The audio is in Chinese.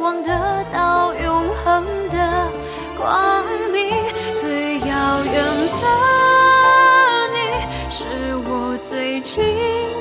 望得到永恒的光明。最遥远的你，是我最近